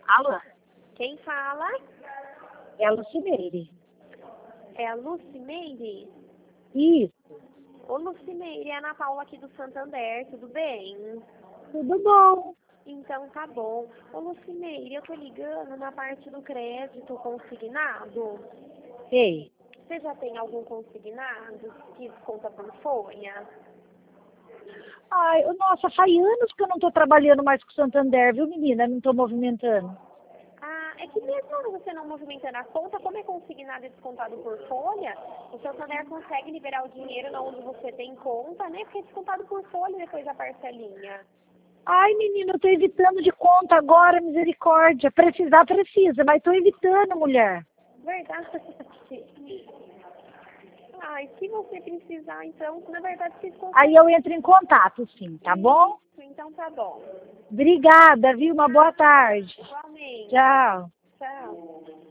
Alô? Quem fala? É a Lucimeire. É a Lucimeire? Isso, Ô, Lucimeire, é a Ana Paula aqui do Santander, tudo bem? tudo bom. Então tá bom. Ô, Lucimeire, eu tô ligando na parte do crédito consignado. Ei, Você já tem algum consignado que desconta por folha? ai, nossa, faz anos que eu não tô trabalhando mais com o Santander, viu, menina? Não tô movimentando. Ah, é que mesmo você não movimentando a conta, como é consignado e descontado por folha, o Santander consegue liberar o dinheiro na onde você tem conta, né? Porque é descontado por folha depois da parcelinha. Ai, menina, eu tô evitando de conta agora, misericórdia. Precisar, precisa, mas tô evitando, mulher. Verdade? Ai, se você precisar, então, na verdade, vocês Aí conseguem. eu entro em contato, sim, tá bom? Isso, então tá bom. Obrigada, viu? Uma boa tarde. Igualmente. Tchau. Tchau.